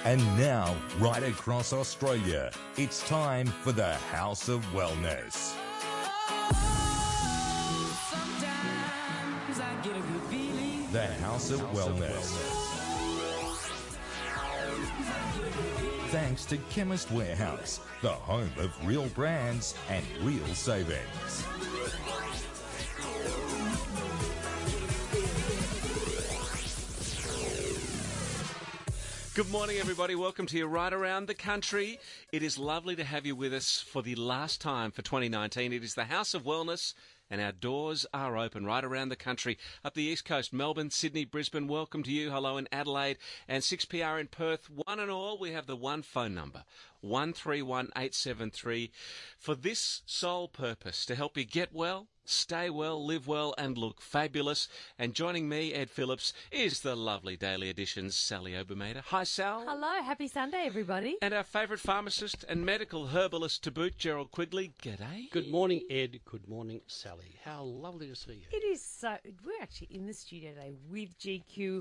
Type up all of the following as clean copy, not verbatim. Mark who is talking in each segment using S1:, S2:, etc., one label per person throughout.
S1: And now, right across Australia, it's time for the House of Wellness. The House of Wellness. Thanks to Chemist Warehouse, the home of real brands and real savings.
S2: Good morning, everybody. Welcome to you right around the country. It is lovely to have you with us for the last time for 2019. It is the House of Wellness, and our doors are open right around the country. Up the East Coast, Melbourne, Sydney, Brisbane, welcome to you. Hello in Adelaide and 6PR in Perth. One and all, we have the one phone number, 131873, for this sole purpose, to help you get well, stay well, live well and look fabulous. And joining me, Ed Phillips, is the lovely Daily Edition's Sally Obermater. Hi, Sal.
S3: Hello, happy Sunday, everybody.
S2: And our favourite pharmacist and medical herbalist to boot, Gerald Quigley. G'day.
S4: Good morning, Ed. Good morning, Sally. How lovely to see you.
S3: It is so... We're actually in the studio today with GQ.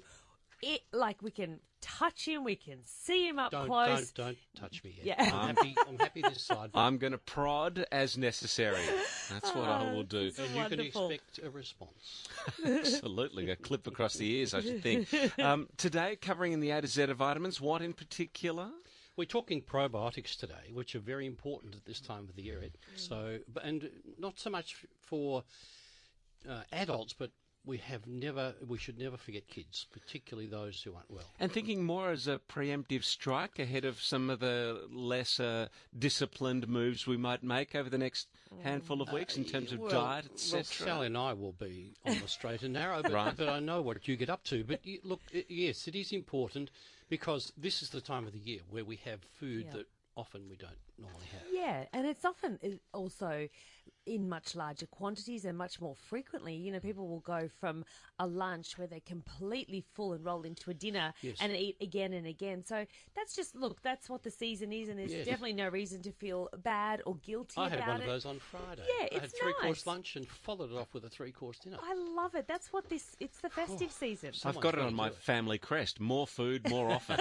S3: We can touch him, we can see him up close.
S4: Don't touch me, Ed.
S3: Yeah.
S4: I'm happy this side.
S2: I'm going to prod as necessary. That's what I will do.
S4: And you can expect a response.
S2: Absolutely. A clip across the ears, I should think. Today, covering in the A to Z of vitamins, what in particular?
S4: We're talking probiotics today, which are very important at this time of the year, Ed. So, and not so much for adults, but we should never forget kids, particularly those who aren't well.
S2: And thinking more as a preemptive strike ahead of some of the lesser disciplined moves we might make over the next handful of weeks in terms of diet, etc.
S4: Well, Sally and I will be on the straight and narrow, but I know what you get up to. But look, yes, it is important because this is the time of the year where we have food that often we don't normally have.
S3: Yeah, and it's often also in much larger quantities and much more frequently. You know, people will go from a lunch where they're completely full and roll into a dinner and eat again and again. So that's that's what the season is, and there's definitely no reason to feel bad or guilty about it.
S4: I had one of those on Friday.
S3: Yeah, it's
S4: I had three-course lunch and followed it off with a three-course dinner.
S3: I love it. That's what it's the festive season.
S2: I've got it on my family crest. More food, more often.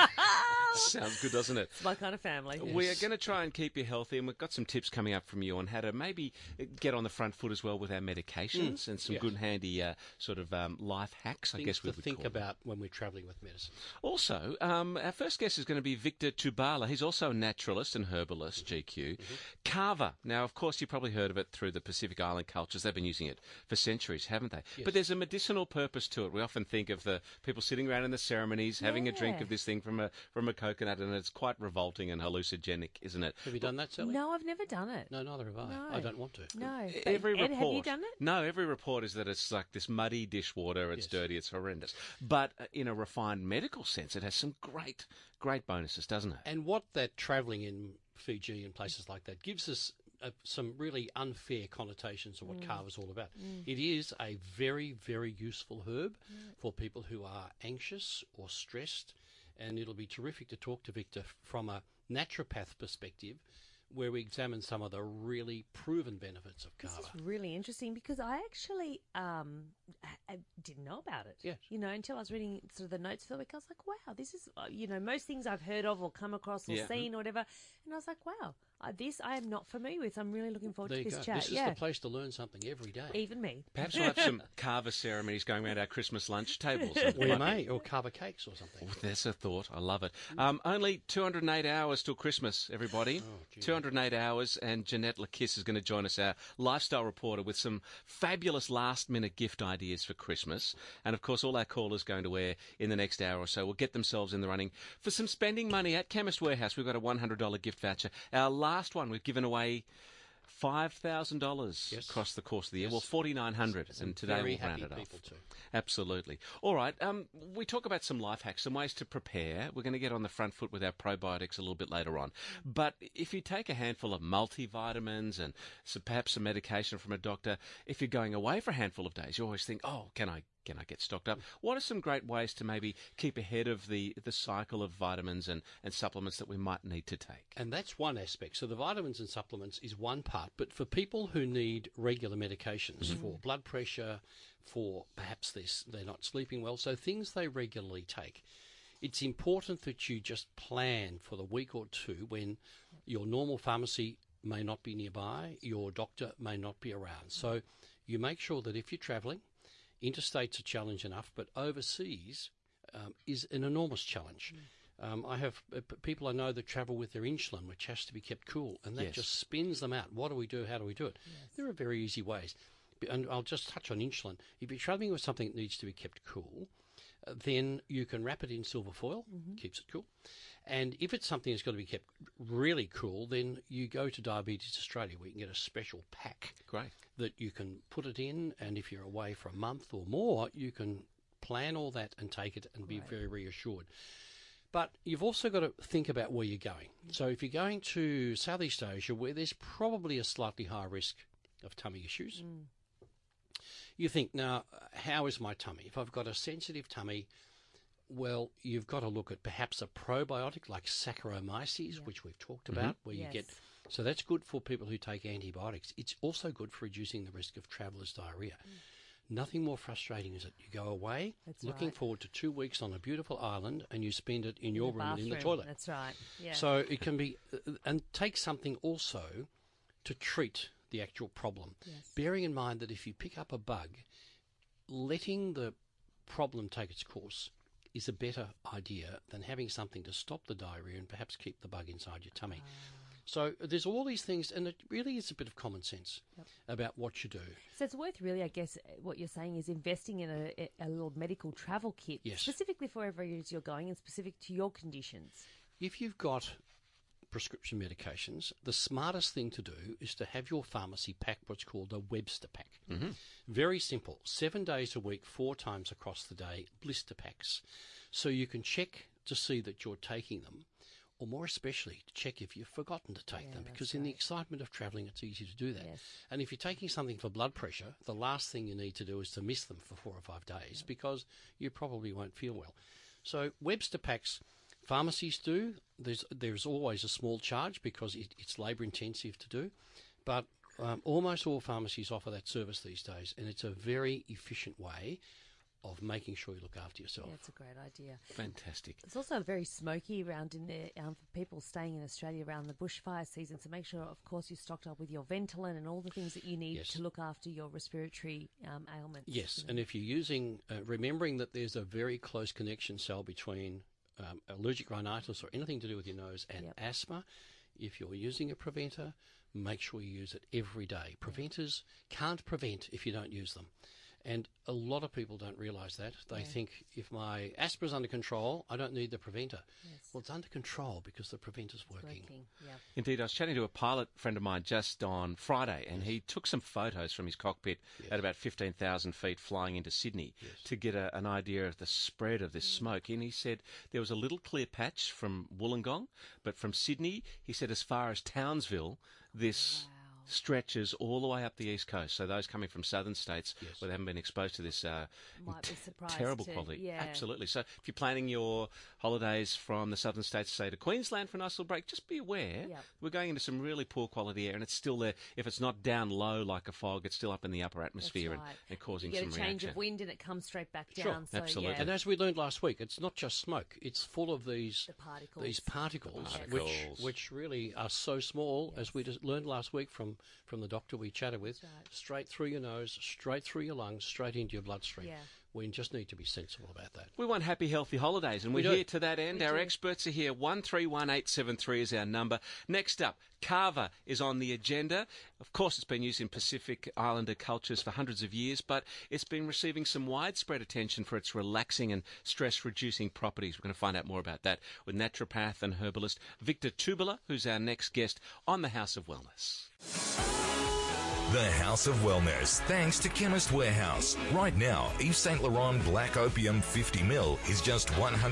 S2: Sounds good, doesn't it?
S3: It's my kind of family.
S2: Yes. We are going to try and keep you healthy, and we've got some tips coming up from you on how to maybe get on the front foot as well with our medications and some good handy sort of life hacks, I guess we would
S4: think
S2: call
S4: about when we're travelling with medicine.
S2: Also, our first guest is going to be Victor Tubala. He's also a naturalist and herbalist, GQ. Kava. Now, of course, you've probably heard of it through the Pacific Island cultures. They've been using it for centuries, haven't they? Yes. But there's a medicinal purpose to it. We often think of the people sitting around in the ceremonies having a drink of this thing from a coconut, and it's quite revolting and hallucinogenic, isn't it?
S4: Have you done that, Sally?
S3: No, I've never done it.
S4: No, neither have I.
S3: No.
S4: I don't want to.
S3: No.
S2: Every
S3: Ed,
S2: report.
S3: have you done it?
S2: No, every report is that it's like this muddy dishwater. It's dirty. It's horrendous. But in a refined medical sense, it has some great bonuses, doesn't it?
S4: And what that travelling in Fiji and places like that gives us some really unfair connotations of what kava is all about. It is a very, very useful herb for people who are anxious or stressed, and it'll be terrific to talk to Victor from a naturopath perspective, where we examine some of the really proven benefits of kava.
S3: This is really interesting because I actually I didn't know about it.
S4: Yes.
S3: You know, until I was reading sort of the notes for the week, I was like, wow, this is, most things I've heard of or come across or seen or whatever. And I was like, wow, this I am not familiar with. I'm really looking forward to this chat.
S4: This is the place to learn something every day.
S3: Even me.
S2: Perhaps we'll have some kava ceremonies going around our Christmas lunch tables.
S4: We may, or kava cakes or something.
S2: Oh, there's a thought. I love it. Only 208 hours till Christmas, everybody. 208 hours, and Jeanette Lakiss is going to join us, our lifestyle reporter, with some fabulous last-minute gift ideas for Christmas. And, of course, all our callers going to air in the next hour or so will get themselves in the running for some spending money at Chemist Warehouse. We've got a $100 gift voucher. Our last one, we've given away $5,000 across the course of the year. Well, $4,900, and today we'll round it off.
S4: Too.
S2: Absolutely. All right. We talk about some life hacks, some ways to prepare. We're going to get on the front foot with our probiotics a little bit later on. But if you take a handful of multivitamins and perhaps some medication from a doctor, if you're going away for a handful of days, you always think, oh, can I get stocked up? What are some great ways to maybe keep ahead of the cycle of vitamins and supplements that we might need to take?
S4: And that's one aspect. So the vitamins and supplements is one part. But for people who need regular medications for blood pressure, for perhaps they're not sleeping well, so things they regularly take, it's important that you just plan for the week or two when your normal pharmacy may not be nearby, your doctor may not be around. So you make sure that if you're travelling, interstate's a challenge enough, but overseas is an enormous challenge. I have people I know that travel with their insulin, which has to be kept cool, and that just spins them out. What do we do? How do we do it? Yes. There are very easy ways. And I'll just touch on insulin. If you're travelling with something that needs to be kept cool, then you can wrap it in silver foil, keeps it cool. And if it's something that's got to be kept really cool, then you go to Diabetes Australia, where you can get a special pack that you can put it in, and if you're away for a month or more, you can plan all that and take it and be very reassured. But you've also got to think about where you're going. So if you're going to Southeast Asia, where there's probably a slightly higher risk of tummy issues, you think, now, how is my tummy? If I've got a sensitive tummy, well, you've got to look at perhaps a probiotic like Saccharomyces, which we've talked about, where you get... So that's good for people who take antibiotics. It's also good for reducing the risk of traveller's diarrhea. Nothing more frustrating is that you go away looking forward to 2 weeks on a beautiful island and you spend it in your room and in the toilet.
S3: That's right. Yeah.
S4: So it can be... and take something also to treat the actual problem. Yes. Bearing in mind that if you pick up a bug, letting the problem take its course is a better idea than having something to stop the diarrhea and perhaps keep the bug inside your tummy. So there's all these things, and it really is a bit of common sense about what you do.
S3: So it's worth really, I guess, what you're saying is investing in a little medical travel kit, specifically for wherever it is you're going and specific to your conditions.
S4: If you've got prescription medications, the smartest thing to do is to have your pharmacy pack what's called a Webster pack. Very simple. 7 days a week, 4 times across the day, blister packs. So you can check to see that you're taking them, or more especially to check if you've forgotten to take them, because in the excitement of travelling it's easy to do that. And if you're taking something for blood pressure, the last thing you need to do is to miss them for 4 or 5 days because you probably won't feel well. So Webster packs, pharmacies do. There's always a small charge because it's labour intensive to do, but almost all pharmacies offer that service these days, and it's a very efficient way of making sure you look after yourself.
S3: Yeah, it's a great idea.
S2: Fantastic.
S3: It's also very smoky around in there for people staying in Australia around the bushfire season, so make sure, of course, you're stocked up with your Ventolin and all the things that you need to look after your respiratory ailments.
S4: Yes, and if you're using, remembering that there's a very close connection cell between allergic rhinitis or anything to do with your nose and asthma, if you're using a preventer, make sure you use it every day. Preventers can't prevent if you don't use them. And a lot of people don't realise that. They think, if my asthma's under control, I don't need the preventer. Well, it's under control because the preventer's working.
S2: Indeed, I was chatting to a pilot friend of mine just on Friday, and he took some photos from his cockpit at about 15,000 feet flying into Sydney to get an idea of the spread of this smoke. And he said there was a little clear patch from Wollongong, but from Sydney, he said as far as Townsville, this... stretches all the way up the east coast. So those coming from southern states where they haven't been exposed to this terrible quality. Absolutely. So if you're planning your holidays from the southern states, say to Queensland for a nice little break, just be aware we're going into some really poor quality air, and it's still there. If it's not down low like a fog, it's still up in the upper atmosphere and causing some reaction.
S3: You get a change of wind and it comes straight back down. So,
S2: absolutely.
S4: And as we learned last week, it's not just smoke. It's full of these particles, which really are so small, as we just learned last week from the doctor we chatted with, straight through your nose, straight through your lungs, straight into your bloodstream. We just need to be sensible about that.
S2: We want happy, healthy holidays, and we're here to that end. Our experts are here. 131873 is our number. Next up, kava is on the agenda. Of course, it's been used in Pacific Islander cultures for hundreds of years, but it's been receiving some widespread attention for its relaxing and stress-reducing properties. We're going to find out more about that with naturopath and herbalist Victor Tubula, who's our next guest on the House of Wellness.
S1: The House of Wellness, thanks to Chemist Warehouse. Right now, Yves Saint Laurent Black Opium 50ml is just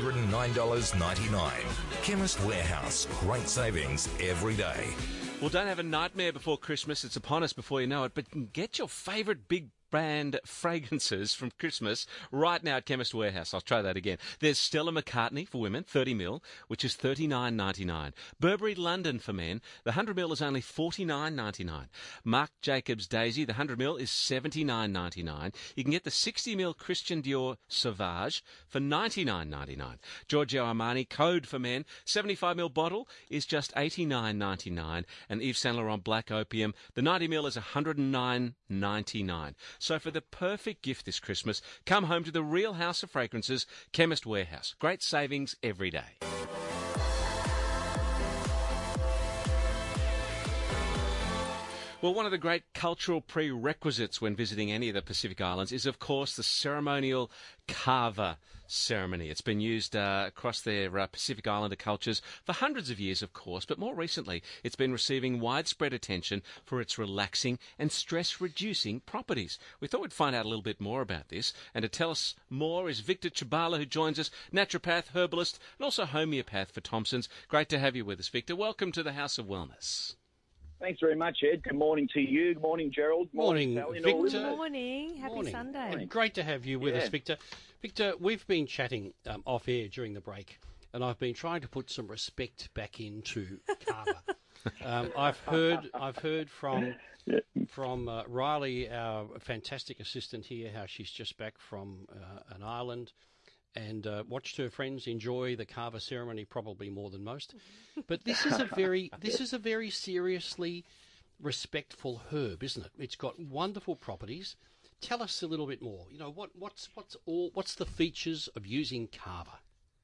S1: $109.99. Chemist Warehouse, great savings every day.
S2: Well, don't have a nightmare before Christmas. It's upon us before you know it, but get your favourite big brand fragrances from Christmas right now at Chemist Warehouse. I'll try that again. There's Stella McCartney for women, 30ml, which is $39.99. Burberry London for men, the 100ml is only $49.99. Marc Jacobs Daisy, the 100ml is $79.99. You can get the 60ml Christian Dior Sauvage for $99.99. Giorgio Armani Code for men, 75ml bottle is just $89.99. And Yves Saint Laurent Black Opium, the 90ml is $109.99. So for the perfect gift this Christmas, come home to the real house of fragrances, Chemist Warehouse. Great savings every day. Well, one of the great cultural prerequisites when visiting any of the Pacific Islands is, of course, the ceremonial kava ceremony. It's been used across their Pacific Islander cultures for hundreds of years, of course, but more recently it's been receiving widespread attention for its relaxing and stress-reducing properties. We thought we'd find out a little bit more about this, and to tell us more is Victor Chibala, who joins us, naturopath, herbalist, and also homeopath for Thompson's. Great to have you with us, Victor. Welcome to the House of Wellness.
S5: Thanks very much, Ed. Good morning to you. Good morning, Gerald.
S4: Morning, Victor.
S3: Good morning. Happy Sunday.
S4: And great to have you with us, Victor. Victor, we've been chatting off air during the break, and I've been trying to put some respect back into kava. I've heard from Riley, our fantastic assistant here, how she's just back from an island, and watched her friends enjoy the kava ceremony probably more than most. But this is a very seriously respectful herb, isn't it? It's got wonderful properties. Tell us a little bit more. You know, what's the features of using kava?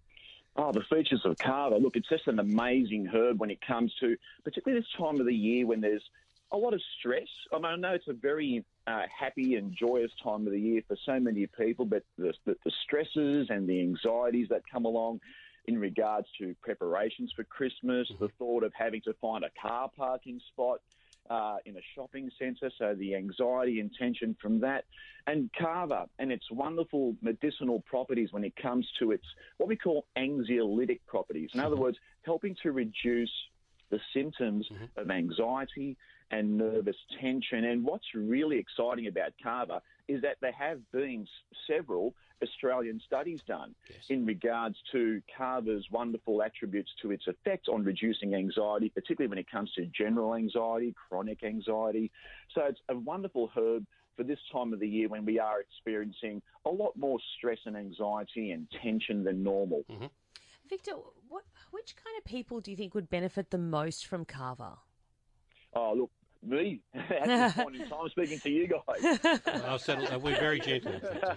S5: Oh, the features of kava. Look, it's just an amazing herb when it comes to, particularly this time of the year when there's a lot of stress. I mean, I know it's a very happy and joyous time of the year for so many people, but the stresses and the anxieties that come along in regards to preparations for Christmas, the thought of having to find a car parking spot in a shopping centre, so the anxiety and tension from that. And kava and its wonderful medicinal properties when it comes to its what we call anxiolytic properties. In other words, helping to reduce the symptoms of anxiety and nervous tension. And what's really exciting about kava is that there have been several Australian studies done in regards to kava's wonderful attributes to its effect on reducing anxiety, particularly when it comes to general anxiety, chronic anxiety. So it's a wonderful herb for this time of the year when we are experiencing a lot more stress and anxiety and tension than normal.
S3: Victor, which kind of people do you think would benefit the most from kava?
S5: Oh, look, me at this point in time speaking to you guys.
S4: We're very gentle.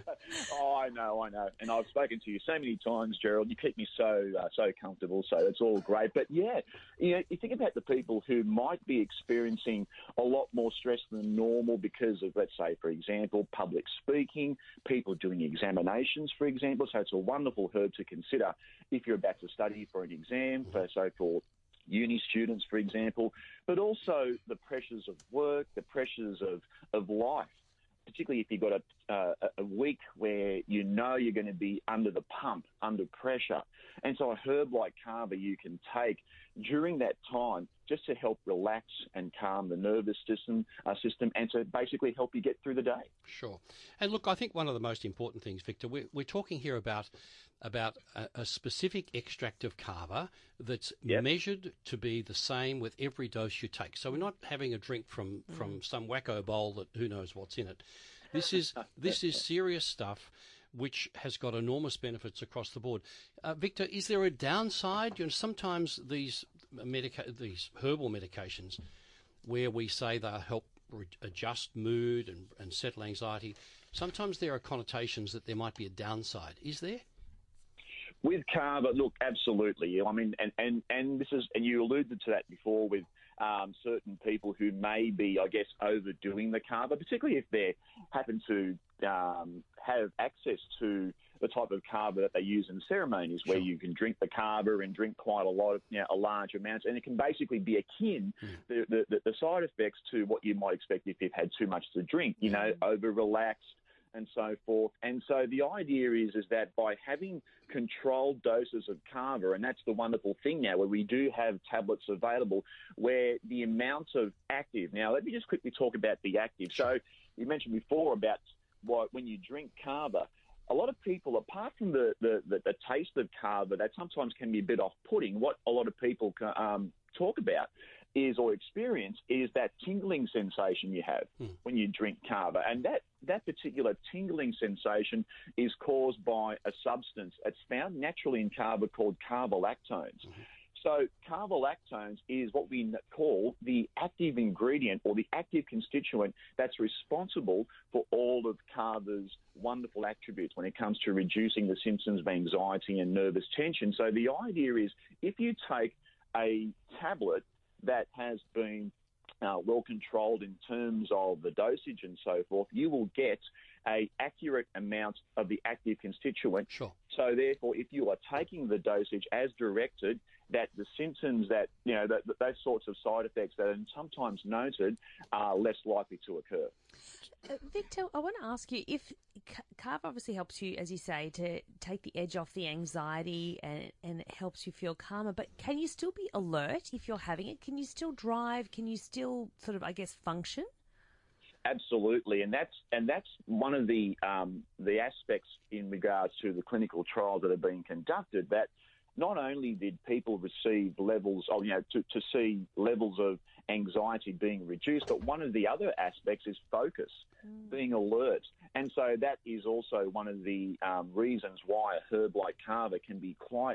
S5: Oh, I know. And I've spoken to you so many times, Gerald. You keep me so comfortable, so it's all great. But, yeah, you think about the people who might be experiencing a lot more stress than normal because of, let's say, for example, public speaking, people doing examinations, for example. So it's a wonderful herb to consider if you're about to study for an exam, for uni students, for example, but also the pressures of work, the pressures of life, particularly if you've got a week where you know you're going to be under the pump, under pressure. And so a herb like kava you can take during that time just to help relax and calm the nervous system and to basically help you get through the day.
S4: Sure. And look, I think one of the most important things, Victor, we're talking here about a specific extract of kava that's measured to be the same with every dose you take. So we're not having a drink from some wacko bowl that who knows what's in it. This is serious stuff which has got enormous benefits across the board. Victor, is there a downside? You know, sometimes these herbal medications where we say they'll help adjust mood and settle anxiety, sometimes there are connotations that there might be a downside. Is there?
S5: With kava, look, absolutely. I mean, and this is, and you alluded to that before with certain people who may be, I guess, overdoing the kava, particularly if they happen to have access to the type of kava that they use in ceremonies, where you can drink the kava and drink quite a lot of, a large amounts, and it can basically be akin the side effects to what you might expect if you've had too much to drink, over relaxed and so forth. And so the idea is that by having controlled doses of kava, and that's the wonderful thing now, where we do have tablets available where the amounts of active. Now, let me just quickly talk about the active. So, you mentioned before about when you drink kava, a lot of people, apart from the taste of kava, that sometimes can be a bit off-putting, what a lot of people talk about or experience is that tingling sensation you have when you drink kava. And that particular tingling sensation is caused by a substance that's found naturally in kava called carbolactones. So carbolactones is what we call the active ingredient or the active constituent that's responsible for all of kava's wonderful attributes when it comes to reducing the symptoms of anxiety and nervous tension. So the idea is if you take a tablet that has been well controlled in terms of the dosage and so forth, you will get an accurate amount of the active constituent.
S4: Sure.
S5: So therefore, if you are taking the dosage as directed, that the symptoms that, those sorts of side effects that are sometimes noted are less likely to occur.
S3: Victor, I want to ask you, if kava obviously helps you, as you say, to take the edge off the anxiety and it helps you feel calmer, but can you still be alert if you're having it? Can you still drive? Can you still sort of, I guess, function?
S5: Absolutely, and that's one of the aspects in regards to the clinical trials that are being conducted, that not only did people receive levels of, to see levels of anxiety being reduced, but one of the other aspects is focus, being alert. And so that is also one of the reasons why a herb like kava can be quite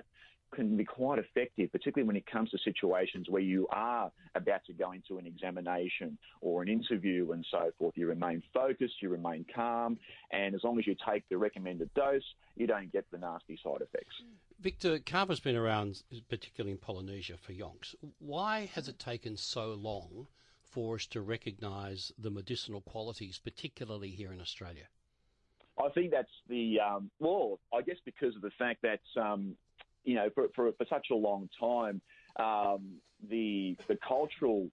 S5: effective, particularly when it comes to situations where you are about to go into an examination or an interview and so forth. You remain focused, you remain calm, and as long as you take the recommended dose, you don't get the nasty side effects.
S4: Victor, kava's been around, particularly in Polynesia, for yonks. Why has it taken so long for us to recognise the medicinal qualities, particularly here in Australia?
S5: I think that's I guess because of the fact that for such a long time, the cultural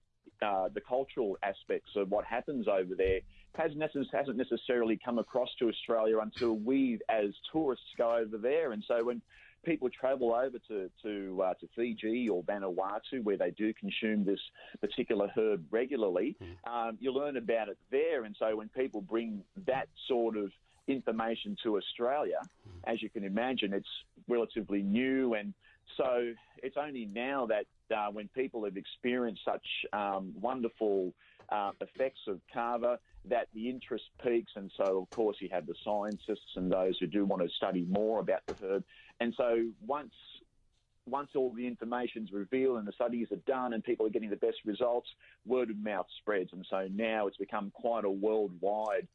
S5: aspects of what happens over there hasn't necessarily come across to Australia until we, as tourists, go over there. And so when people travel over to Fiji or Vanuatu, where they do consume this particular herb regularly, you learn about it there. And so when people bring that sort of information to Australia, as you can imagine, it's relatively new, and so it's only now that when people have experienced such wonderful effects of kava, that the interest peaks. And so, of course, you have the scientists and those who do want to study more about the herb. And so once all the information's revealed and the studies are done and people are getting the best results, word of mouth spreads. And so now it's become quite a worldwide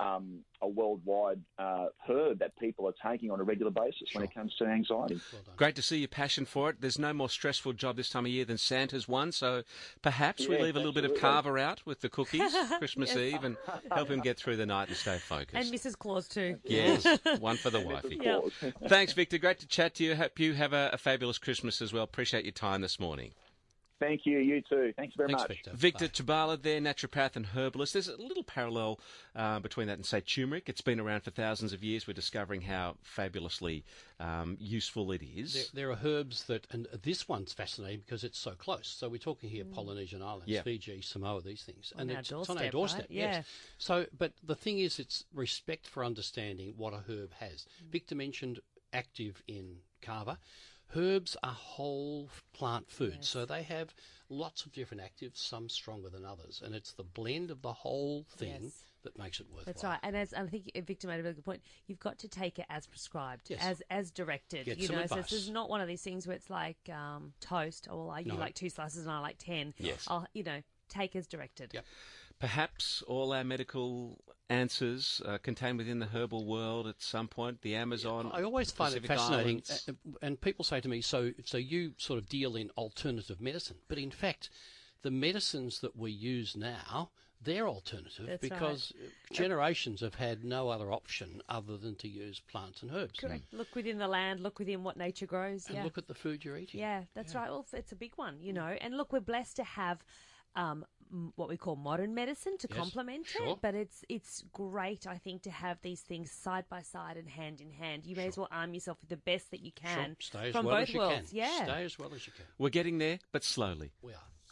S5: herb that people are taking on a regular basis when it comes to anxiety.
S4: Well done.
S2: Great to see your passion for it. There's no more stressful job this time of year than Santa's one, so perhaps we leave a little bit of kava out with the cookies Christmas Eve and help him get through the night and stay focused.
S3: And Mrs. Claus too.
S2: Yes, one for the wifey. Thanks, Victor. Great to chat to you. Hope you have a fabulous Christmas as well. Appreciate your time this morning.
S5: Thank you. You too. Thanks very much.
S2: Victor Tubala there, naturopath and herbalist. There's a little parallel between that and, say, turmeric. It's been around for thousands of years. We're discovering how fabulously useful it is.
S4: There are herbs that, and this one's fascinating because it's so close. So we're talking here Polynesian islands, Fiji, Samoa, these things. And it's on our doorstep,
S3: right? Yeah.
S4: Yes. So, but the thing is, it's respect for understanding what a herb has. Victor mentioned active in kava. Herbs are whole plant foods, so they have lots of different actives, some stronger than others, and it's the blend of the whole thing that makes it worthwhile.
S3: That's right, and as I think Victor made a really good point, you've got to take it as prescribed, as directed.
S4: Get some advice.
S3: So this is not one of these things where it's like toast. Oh, well, you like 2 slices and I like 10.
S2: Yes.
S3: I'll, take as directed.
S4: Yep.
S2: Perhaps all our medical answers contained within the herbal world at some point. The Amazon.
S4: I always find
S2: Pacific
S4: it fascinating,
S2: Islands.
S4: and people say to me, "So you sort of deal in alternative medicine?" But in fact, the medicines that we use now, they're alternative because generations have had no other option other than to use plants and herbs.
S3: Correct. Look within the land, look within what nature grows.
S4: And look at the food you're eating.
S3: Yeah, that's right. Well, it's a big one, And look, we're blessed to have what we call modern medicine to complement it, but it's great, I think, to have these things side by side and hand in hand. You may as well arm yourself with the best that you can
S4: Stay as
S3: from
S4: well
S3: both
S4: as you
S3: worlds.
S4: can.
S3: Yeah,
S4: Stay as well as you can.
S2: We're getting there, but slowly.
S4: We are.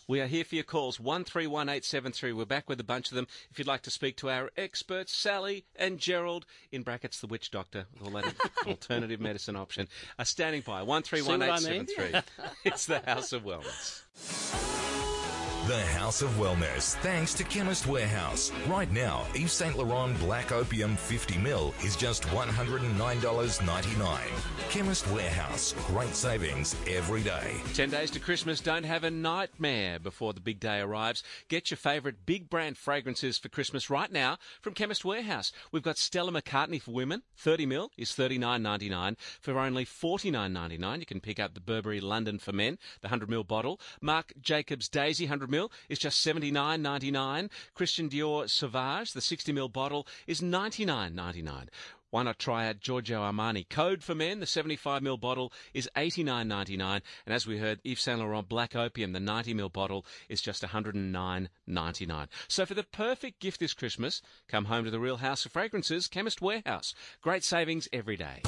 S2: We are here for your calls, 131873. We're back with a bunch of them. If you'd like to speak to our experts, Sally and Gerald, in brackets the witch doctor, with all that alternative medicine option, are standing by, 131873. It's the House of Wellness.
S1: The House of Wellness, thanks to Chemist Warehouse. Right now, Yves Saint Laurent Black Opium 50ml is just $109.99. Chemist Warehouse, great savings every day.
S2: 10 days to Christmas, don't have a nightmare before the big day arrives. Get your favourite big brand fragrances for Christmas right now from Chemist Warehouse. We've got Stella McCartney for women, 30ml is $39.99. For only $49.99, you can pick up the Burberry London for men, the 100ml bottle. Marc Jacobs Daisy 100ml is just $79.99. Christian Dior Sauvage, the 60ml bottle, is $99.99. Why not try out Giorgio Armani Code for Men? The 75ml bottle is $89.99. And as we heard, Yves Saint Laurent Black Opium, the 90ml bottle, is just $109.99. So for the perfect gift this Christmas, come home to the real house of fragrances, Chemist Warehouse. Great savings every day.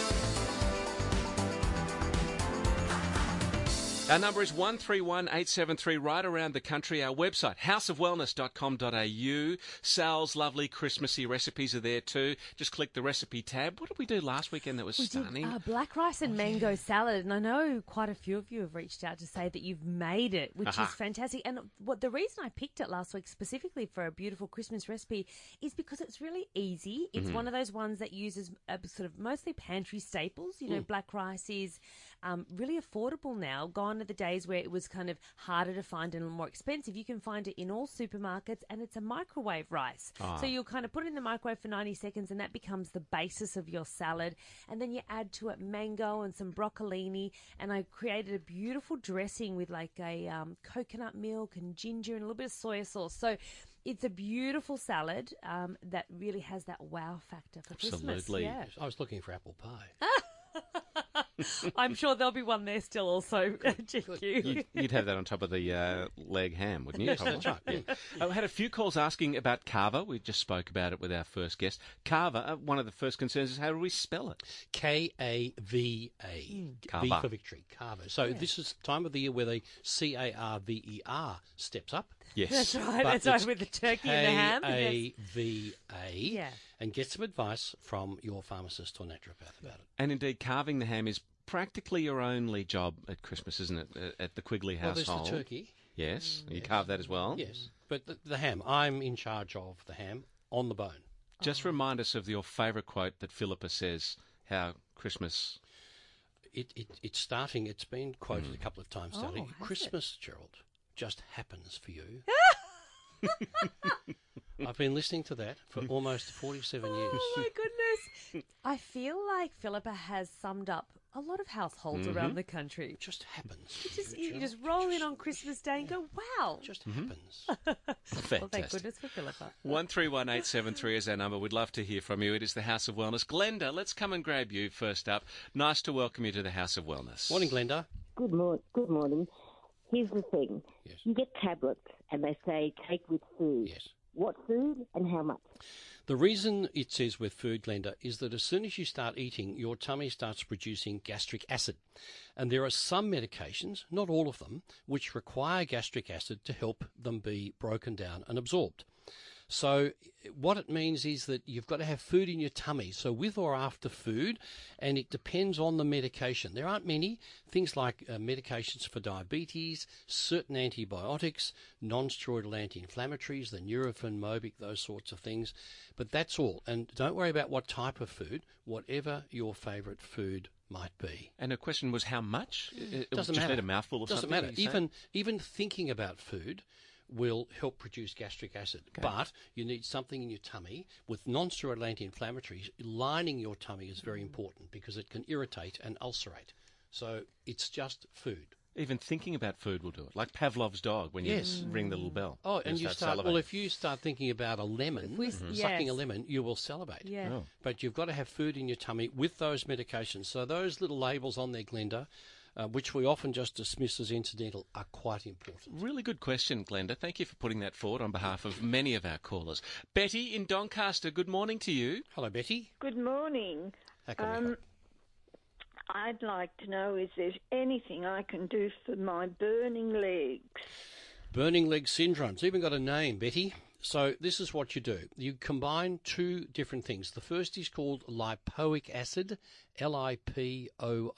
S2: Our number is 131873 right around the country. Our website, houseofwellness.com.au. Sal's lovely Christmassy recipes are there too. Just click the recipe tab. What did we do last weekend that was stunning?
S3: We did black rice and mango salad, and I know quite a few of you have reached out to say that you've made it, which is fantastic. And the reason I picked it last week specifically for a beautiful Christmas recipe is because it's really easy. It's one of those ones that uses sort of mostly pantry staples. You know, black rice is really affordable now. Gone are the days where it was kind of harder to find and more expensive. You can find it in all supermarkets, and it's a microwave rice. So you'll kind of put it in the microwave for 90 seconds, and that becomes the basis of your salad. And then you add to it mango and some broccolini, and I created a beautiful dressing with like a coconut milk and ginger and a little bit of soy sauce. So it's a beautiful salad that really has that wow factor for Christmas.
S2: Absolutely.
S3: Yeah.
S4: I was looking for apple pie.
S3: I'm sure there'll be one there still also, GQ.
S2: You'd have that on top of the leg ham, wouldn't you?
S4: Yes, that's right. Yeah.
S2: I had a few calls asking about kava. We just spoke about it with our first guest. Kava, one of the first concerns is how do we spell it?
S4: Kava. V
S2: Kava.
S4: for victory. Kava. So this is the time of the year where the Carver steps up.
S2: Yes.
S3: That's right.
S4: But
S3: That's right,
S4: it's
S3: with the turkey and the ham.
S4: Kava.
S3: Yeah.
S4: And get some advice from your pharmacist or naturopath about it.
S2: And indeed, carving the ham is practically your only job at Christmas, isn't it? At the Quigley
S4: Well,
S2: household.
S4: there's the turkey.
S2: Yes. You carve that as well?
S4: Yes. But the ham, I'm in charge of the ham on the bone.
S2: Just remind us of your favourite quote that Philippa says, how Christmas...
S4: It's starting, it's been quoted a couple of times, Sally.
S3: has
S4: Christmas, Gerald, just happens for you. I've been listening to that for almost 47 years.
S3: Oh, my goodness. I feel like Philippa has summed up a lot of households around the country.
S4: It just happens.
S3: You just roll in on Christmas Day and go, wow.
S4: It just happens.
S2: Fantastic.
S3: Well, thank goodness for Philippa.
S2: 131873 is our number. We'd love to hear from you. It is the House of Wellness. Glenda, let's come and grab you first up. Nice to welcome you to the House of Wellness.
S4: Morning, Glenda.
S6: Good morning. Here's the thing.
S4: Yes.
S6: You get tablets and they say take with food.
S4: Yes.
S6: What food and how much?
S4: The reason it says with food, Glenda, is that as soon as you start eating, your tummy starts producing gastric acid. And there are some medications, not all of them, which require gastric acid to help them be broken down and absorbed. So what it means is that you've got to have food in your tummy, so with or after food, and it depends on the medication. There aren't many things like medications for diabetes, certain antibiotics, non-steroidal anti-inflammatories, the Nurofen, Mobic, those sorts of things, but that's all. And don't worry about what type of food, whatever your favourite food might be.
S2: And her question was how much? It
S4: Doesn't
S2: just
S4: matter.
S2: need a mouthful of
S4: Doesn't
S2: something?
S4: matter. Even thinking about food will help produce gastric acid. Okay. But you need something in your tummy with non-steroidal anti-inflammatories. Lining your tummy is very important because it can irritate and ulcerate. So it's just food.
S2: Even thinking about food will do it, like Pavlov's dog when you ring the little bell.
S4: Oh, and you start, well,
S2: salivating.
S4: if you start thinking about a lemon, sucking a lemon, you will salivate.
S3: Yeah.
S2: Oh.
S4: But you've got to have food in your tummy with those medications. So those little labels on there, Glenda, which we often just dismiss as incidental, are quite important.
S2: Really good question, Glenda. Thank you for putting that forward on behalf of many of our callers. Betty in Doncaster, good morning to you.
S4: Hello, Betty.
S7: Good morning.
S4: How can we help?
S7: I'd like to know, is there anything I can do for my burning legs?
S4: Burning leg syndrome. It's even got a name, Betty. So this is what you do. You combine two different things. The first is called lipoic acid, Lipoic,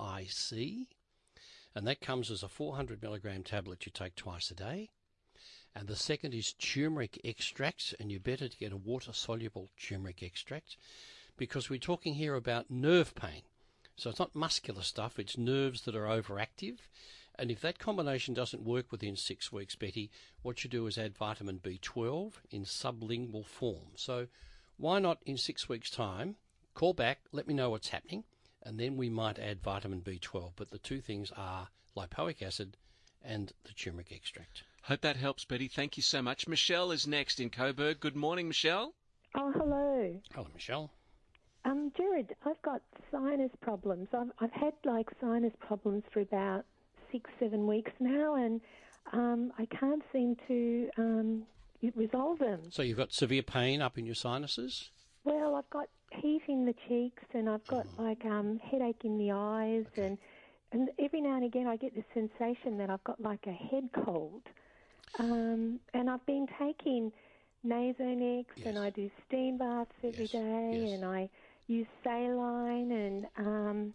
S4: and that comes as a 400 milligram tablet you take twice a day. And the second is turmeric extract, and you're better to get a water-soluble turmeric extract because we're talking here about nerve pain. So it's not muscular stuff, it's nerves that are overactive. And if that combination doesn't work within 6 weeks, Betty, what you do is add vitamin B12 in sublingual form. So why not in 6 weeks' time, call back, let me know what's happening, and then we might add vitamin B12. But the two things are lipoic acid and the turmeric extract.
S2: Hope that helps, Betty. Thank you so much. Michelle is next in Coburg. Good morning, Michelle.
S7: Oh, hello.
S4: Hello, Michelle.
S7: Jared, I've got sinus problems. I've had sinus problems for about 6-7 weeks now, and I can't seem to resolve them.
S4: So you've got severe pain up in your sinuses?
S7: Well, I've got heat in the cheeks, and I've got headache in the eyes,
S4: Okay.
S7: and every now and again I get the sensation that I've got like a head cold. And I've been taking Nasonex,
S4: Yes.
S7: and I do steam baths every
S4: Yes,
S7: day,
S4: yes.
S7: and I use saline, and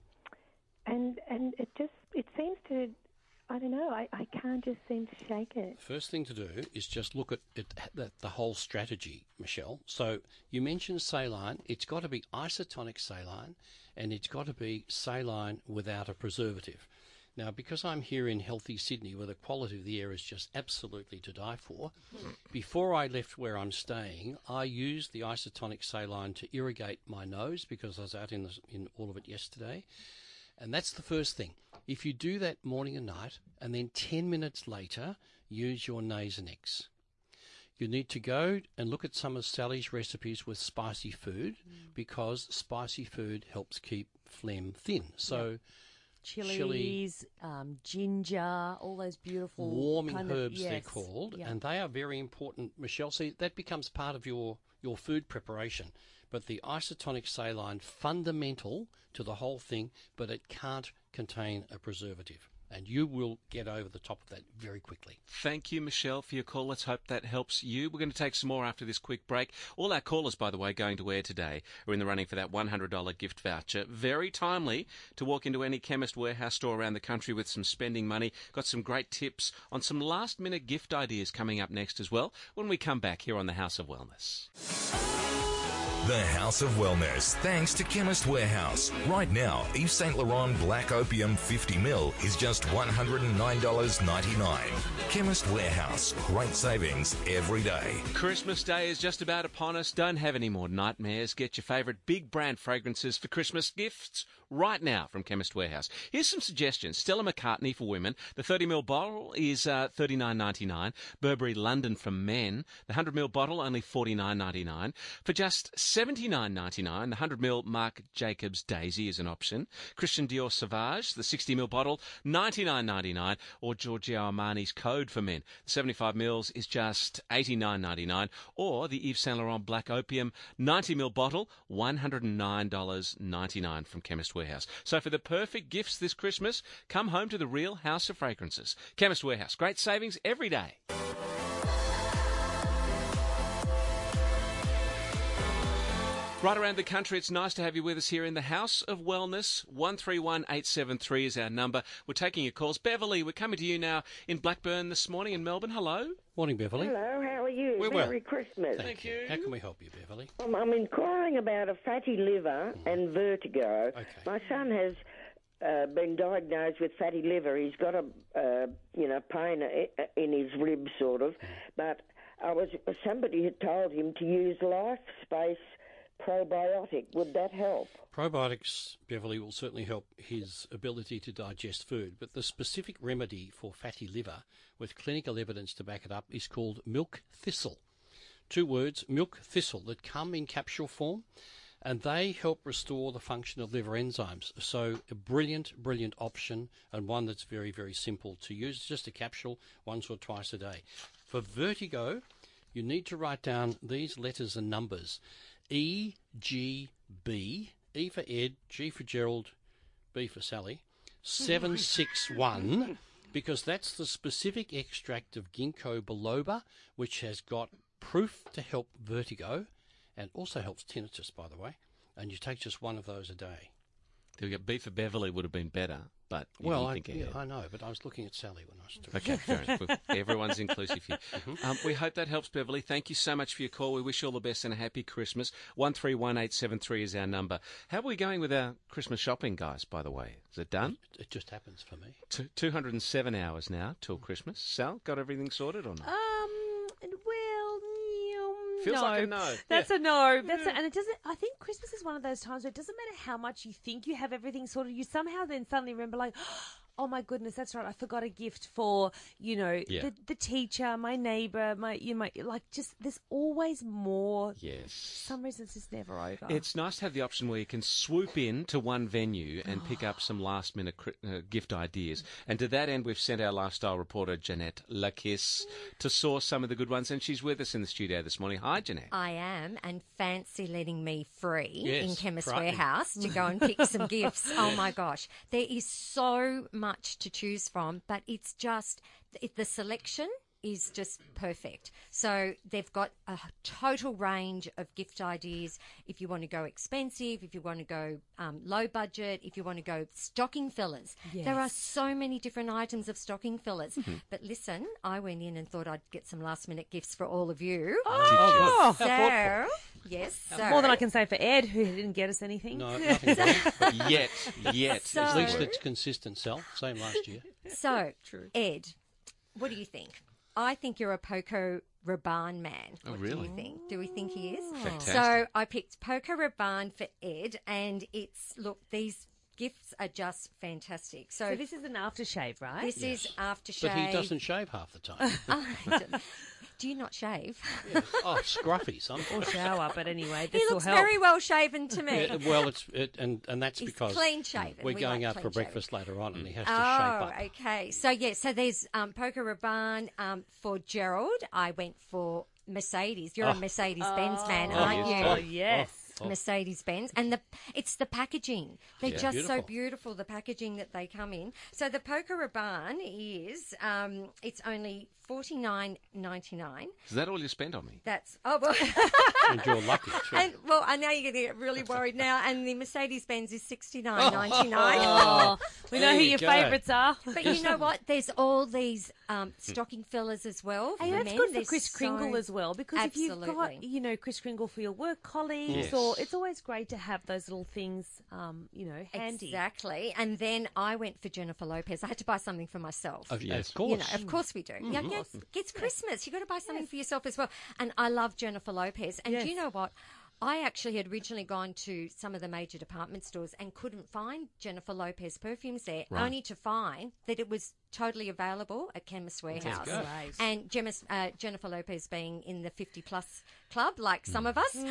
S7: it seems to, I don't know, I can't just seem to shake it.
S4: First thing to do is just look at the whole strategy, Michelle. So you mentioned saline. It's got to be isotonic saline, and it's got to be saline without a preservative. Now, because I'm here in healthy Sydney, where the quality of the air is just absolutely to die for, before I left where I'm staying, I used the isotonic saline to irrigate my nose because I was out in all of it yesterday. And that's the first thing. If you do that morning and night, and then 10 minutes later, use your Nasonex. You need to go and look at some of Sally's recipes with spicy food because spicy food helps keep phlegm thin. So
S3: Chilies, ginger, all those beautiful
S4: warming
S3: kind of-
S4: herbs, they're
S3: yes.
S4: called,
S3: Yeah.
S4: and they are very important, Michelle. See, that becomes part of your food preparation. But the isotonic saline, fundamental to the whole thing, but it can't contain a preservative. And you will get over the top of that very quickly.
S2: Thank you, Michelle, for your call. Let's hope that helps you. We're going to take some more after this quick break. All our callers, by the way, going to air today are in the running for that $100 gift voucher. Very timely to walk into any Chemist Warehouse store around the country with some spending money. Got some great tips on some last-minute gift ideas coming up next as well when we come back here on the House of Wellness.
S1: The House of Wellness, thanks to Chemist Warehouse. Right now, Yves Saint Laurent Black Opium 50ml is just $109.99. Chemist Warehouse, great savings every day.
S2: Christmas Day is just about upon us. Don't have any more nightmares. Get your favourite big brand fragrances for Christmas gifts right now from Chemist Warehouse. Here's some suggestions. Stella McCartney for women. The 30ml bottle is $39.99. Burberry London for men. The 100ml bottle only $49.99. For just $79.99, the 100ml Marc Jacobs Daisy is an option. Christian Dior Sauvage, the 60ml bottle, $99.99, or Giorgio Armani's Code for men. The 75ml is just $89.99, or the Yves Saint Laurent Black Opium 90ml bottle, $109.99 from Chemist Warehouse. So for the perfect gifts this Christmas, come home to the real House of Fragrances. Chemist Warehouse, great savings every day. Right around the country, it's nice to have you with us here in the House of Wellness. 131873 is our number. We're taking your calls. Beverly, we're coming to you now in Blackburn this morning in Melbourne. Hello.
S4: Morning, Beverly.
S6: Hello, how are you?
S4: We're well.
S6: Merry Christmas.
S4: Thank you. How can we help you, Beverly?
S6: I'm inquiring about a fatty liver and vertigo.
S4: Okay.
S6: My son has been diagnosed with fatty liver. He's got a pain in his ribs, sort of. But somebody had told him to use Life Space probiotic. Would that help?
S4: Probiotics, Beverly, will certainly help his ability to digest food, but the specific remedy for fatty liver, with clinical evidence to back it up, is called milk thistle. 2 words, milk thistle, that come in capsule form, and they help restore the function of liver enzymes. So a brilliant, brilliant option, and one that's very, very simple to use. It's just a capsule once or twice a day. For vertigo, you need to write down these letters and numbers. EGB, E for Ed, G for Gerald, B for Sally, 761 because that's the specific extract of ginkgo biloba, which has got proof to help vertigo and also helps tinnitus, by the way. And you take just one of those a day.
S2: There we go. B for Beverly would have been better, but you
S4: Well,
S2: didn't think ahead.
S4: I know, but I was looking at Sally when I was doing
S2: Okay, fair enough. Everyone's inclusive here. We hope that helps, Beverly. Thank you so much for your call. We wish you all the best and a happy Christmas. 131873 is our number. How are we going with our Christmas shopping, guys, by the way? Is it done?
S4: It just happens for me.
S2: 207 hours now till Christmas. Sal, got everything sorted or not?
S3: Well,
S2: Feels
S3: no.
S2: like a no.
S3: That's a no. And it doesn't. I think Christmas is one of those times where it doesn't matter how much you think you have everything sorted. You somehow then suddenly remember, like, oh my goodness, that's right. I forgot a gift for the teacher, my neighbour, just there's always more.
S2: Yes.
S3: For some reason, it's just never over.
S2: It's nice to have the option where you can swoop in to one venue and pick up some last-minute gift ideas. And to that end, we've sent our lifestyle reporter, Jeanette Lakis, to source some of the good ones. And she's with us in the studio this morning. Hi, Jeanette.
S8: I am, and fancy letting me free
S4: Yes,
S8: in Chemist
S4: frightening.
S8: Warehouse to go and pick some gifts. Oh, my gosh. There is so much to choose from, but it's just the selection is just perfect. So they've got a total range of gift ideas. If you want to go expensive, if you want to go low budget, if you want to go stocking fillers.
S3: Yes.
S8: There are so many different items of stocking fillers. But listen, I went in and thought I'd get some last minute gifts for all of you.
S3: Oh,
S8: So, yes. So,
S3: more than I can say for Ed, who didn't get us anything.
S4: No, nothing wrong. But
S2: Yet.
S8: So-
S4: at least it's consistent, Sal. Same last year.
S8: So, Ed, what do you think? I think you're a Poco Rabanne man.
S2: Oh,
S8: What
S2: really?
S8: do you think? Do we think he is?
S2: Fantastic.
S8: So I picked Poco Rabanne for Ed, and these gifts are just fantastic.
S3: So this is an aftershave, right?
S8: This is aftershave.
S4: But he doesn't shave half the time.
S8: Do you not shave?
S4: Yes. Oh, scruffy sometimes.
S3: Or shower, but anyway,
S8: He
S3: this will
S8: looks
S3: help.
S8: very well shaven to me.
S4: Yeah, well, and that's
S8: He's
S4: because
S8: clean shaven.
S4: we're
S8: We
S4: going
S8: like
S4: out for
S8: clean shaven.
S4: breakfast later on, and he has to
S8: Oh,
S4: shape up.
S8: okay. So there's Poco Rabanne for Gerald. I went for Mercedes. You're a Mercedes-Benz man, aren't you?
S3: Oh, yes.
S8: Mercedes-Benz, and it's the packaging. They're just so
S4: Beautiful.
S8: beautiful, the packaging that they come in. So the Poco Rabanne is it's only $49.99.
S2: Is that all you spent on me?
S8: That's
S4: And you're lucky, too.
S8: and well, I know you're going to get really worried now. And the Mercedes-Benz is $69.99.
S3: Oh, we know
S4: There
S3: who
S4: you
S3: your
S4: go.
S3: favourites are.
S8: But you know what? There's all these stocking fillers as well.
S3: Hey,
S8: for
S3: that's
S8: men.
S3: good for
S8: There's
S3: Chris Kringle
S8: so-
S3: as well, because if you've got,
S8: Absolutely.
S3: Chris Kringle for your work colleagues,
S2: Yes.
S3: or it's always great to have those little things, handy.
S8: Exactly. And then I went for Jennifer Lopez. I had to buy something for myself.
S4: Of
S2: Yes.
S4: course.
S8: You know, of course we do. Yeah, it's Christmas. You've got to buy something for yourself as well. And I love Jennifer Lopez. And do you know what? I actually had originally gone to some of the major department stores and couldn't find Jennifer Lopez perfumes there, only to find that it was totally available at Chemist Warehouse.
S4: go.
S3: Right.
S8: And Jennifer Lopez being in the 50-plus club, like some of us.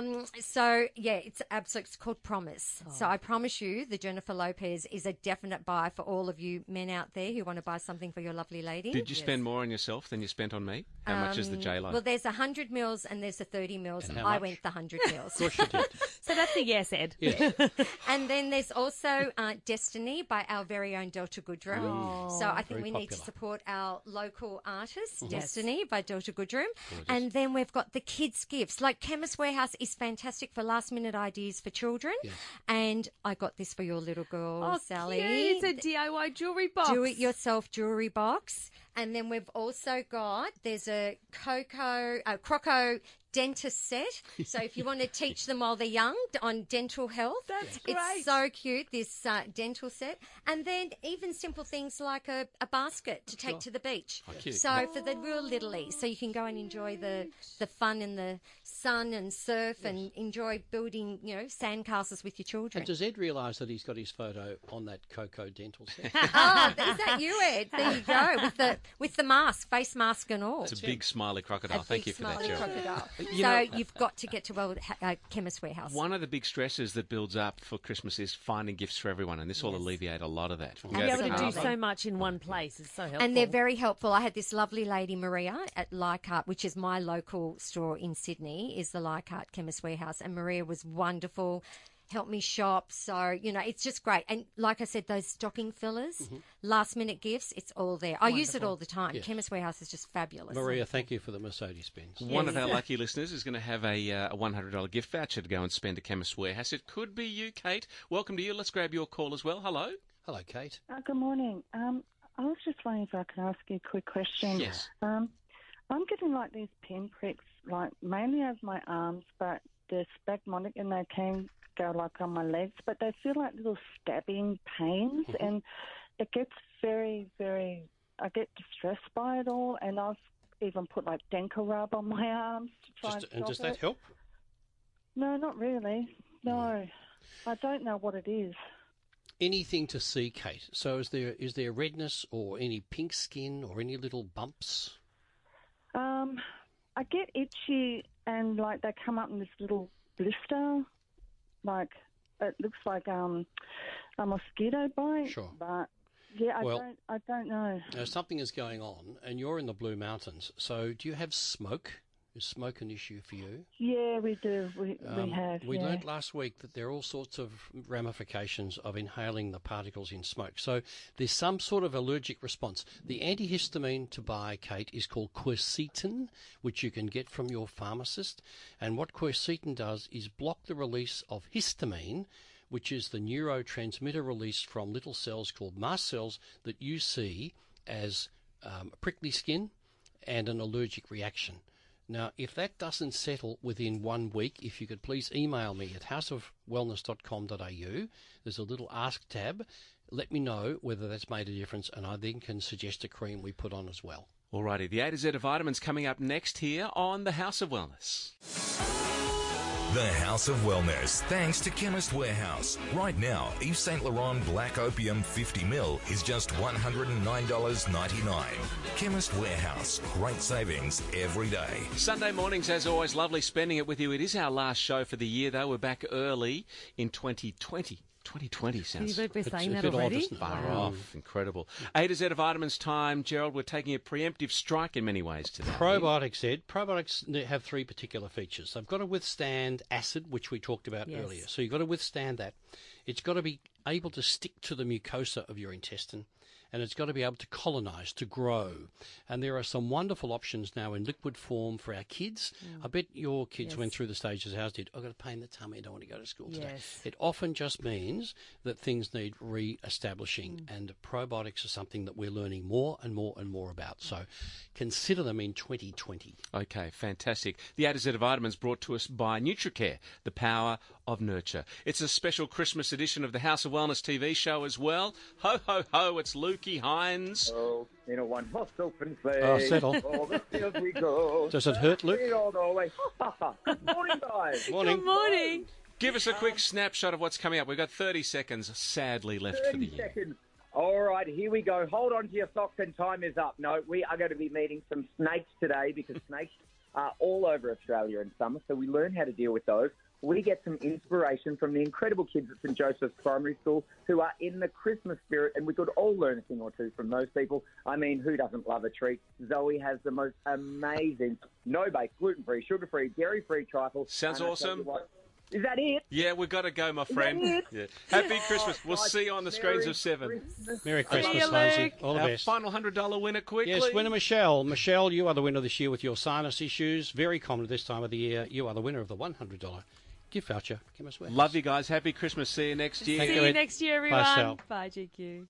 S8: So, yeah, it's called Promise. So I promise you the Jennifer Lopez is a definite buy for all of you men out there who want to buy something for your lovely lady.
S2: Did you spend more on yourself than you spent on me? How much is the J-Lo?
S8: Well, there's 100 mils and there's a 30 mils.
S4: And how
S8: I
S4: much?
S8: went the 100 mils.
S4: Of course you did.
S3: So that's a yes, Ed.
S4: Yes.
S8: And then there's also Destiny by our very own Delta Goodrum. So I think
S4: Very
S8: we need to
S4: popular.
S8: support our local artist, Destiny by Delta Goodrum. And then we've got the kids' gifts. Like Chemist Warehouse is fantastic for last minute ideas for children. And I got this for your little girl,
S3: Oh,
S8: Sally.
S3: cute. It's a DIY jewellery box.
S8: Do it yourself jewellery box. And then we've also got, there's a Croco dentist set. So if you want to teach them while they're young on dental health.
S3: That's great.
S8: It's so cute, this dental set. And then even simple things like a basket to take to the beach.
S2: cute.
S8: So for the real littlies, so you can go and enjoy the fun in the sun and surf and enjoy building, sandcastles with your children.
S4: And does Ed realise that he's got his photo on that Coco dental set?
S8: Oh, is that you, Ed? There you go, with the mask, face mask and all.
S2: It's a big smiley crocodile.
S8: A
S2: Thank you
S8: big
S2: for that,
S8: smiley
S2: Gerald.
S8: crocodile.
S2: You
S8: So
S2: know-
S8: you've got to get to Chemist Warehouse.
S2: One of the big stresses that builds up for Christmas is finding gifts for everyone, and this will alleviate a lot of that.
S3: To be able to do
S8: Absolutely.
S3: so much in one place is so helpful.
S8: And they're very helpful. I had this lovely lady, Maria, at Leichhardt, which is my local store in Sydney, is the Leichhardt Chemist Warehouse. And Maria was wonderful. help me shop. So, it's just great. And like I said, those stocking fillers, last-minute gifts, it's all there. I use it all the time.
S4: Yes.
S8: Chemist Warehouse is just fabulous.
S4: Maria, thank you for the Mercedes-Benz.
S2: One of our lucky listeners is going to have a $100 gift voucher to go and spend at Chemist Warehouse. It could be you, Kate. Welcome to you. Let's grab your call as well. Hello.
S4: Hello, Kate.
S9: Good morning. I was just wondering if I could ask you a quick question.
S2: Yes.
S9: I'm getting like these pinpricks, like mainly over my arms, but they're spasmodic and they can go like on my legs, but they feel like little stabbing pains, and it gets very, very. I get distressed by it all, and I've even put like Denko rub on my arms to try and stop
S4: does that help?
S9: No, not really. No, I don't know what it is.
S4: Anything to see, Kate. So is there redness or any pink skin or any little bumps?
S9: I get itchy and like they come up in this little blister, like it looks like a mosquito bite.
S4: Sure.
S9: But yeah, I don't know.
S4: Something is going on, and you're in the Blue Mountains. So do you have smoke? Is smoke an issue for you?
S9: Yeah, we do. We have.
S4: We learnt last week that there are all sorts of ramifications of inhaling the particles in smoke. So there's some sort of allergic response. The antihistamine to buy, Kate, is called quercetin, which you can get from your pharmacist. And what quercetin does is block the release of histamine, which is the neurotransmitter released from little cells called mast cells that you see as prickly skin and an allergic reaction. Now, if that doesn't settle within 1 week, if you could please email me at houseofwellness.com.au. There's a little Ask tab. Let me know whether that's made a difference, and I then can suggest a cream we put on as well.
S2: Alrighty, the A to Z of vitamins coming up next here on the House of Wellness.
S1: The House of Wellness, thanks to Chemist Warehouse. Right now, Yves Saint Laurent Black Opium 50ml is just $109.99. Chemist Warehouse, great savings every day.
S2: Sunday mornings, as always, lovely spending it with you. It is our last show for the year, though. We're back early in 2020. 2020 sounds
S3: You've been saying that
S4: a bit
S3: already?
S4: odd, isn't it?
S2: far off. Incredible. A to Z of vitamins time. Gerald, we're taking a preemptive strike in many ways today.
S4: Probiotics, Ed. Probiotics have three particular features. They've got to withstand acid, which we talked about earlier. So you've got to withstand that. It's got to be able to stick to the mucosa of your intestine, and it's got to be able to colonise, to grow. And there are some wonderful options now in liquid form for our kids. I bet your kids went through the stages ours did. I've got a pain in the tummy, I don't want to go to school today. It often just means that things need re-establishing, and probiotics are something that we're learning more and more and more about. So consider them in 2020.
S2: Okay, fantastic. The A to Z of vitamins brought to us by Nutricare, the power of nurture. It's a special Christmas edition of the House of Wellness TV show as well. Ho, ho, ho, it's Lukey Hines.
S10: Oh, in a one horse open sleigh.
S4: Oh, settle.
S10: All the fields we go.
S4: Does it hurt, Luke?
S10: All the way. Good morning, guys.
S4: Morning.
S3: Good morning.
S2: Give us a quick snapshot of what's coming up. We've got 30 seconds, sadly, left for the
S10: 30
S2: year.
S10: seconds. All right, here we go. Hold on to your socks and time is up. No, we are going to be meeting some snakes today because snakes are all over Australia in summer, so we learn how to deal with those. We get some inspiration from the incredible kids at St Joseph's Primary School who are in the Christmas spirit, and we could all learn a thing or two from those people. I mean, who doesn't love a treat? Zoe has the most amazing no-bake, gluten-free, sugar-free, dairy-free trifle.
S2: Sounds awesome.
S10: Is that it?
S2: Yeah, we've got to go, my friend. Yeah. Happy Christmas. We'll see you on the screens of 7.
S4: Merry Christmas,
S3: you,
S4: Lindsay.
S3: Luke.
S4: All the
S2: Our
S4: best.
S2: final $100 winner quickly.
S4: Yes, winner Michelle. Michelle, you are the winner this year with your sinus issues. Very common at this time of the year. You are the winner of the $100 gift voucher. Chemist Warehouse.
S2: Love you guys. Happy Christmas. See you next year.
S4: Thank
S3: See
S4: you,
S3: you
S4: Ed.
S3: next year,
S4: Bye,
S3: everyone.
S4: Sal.
S3: Bye, GQ.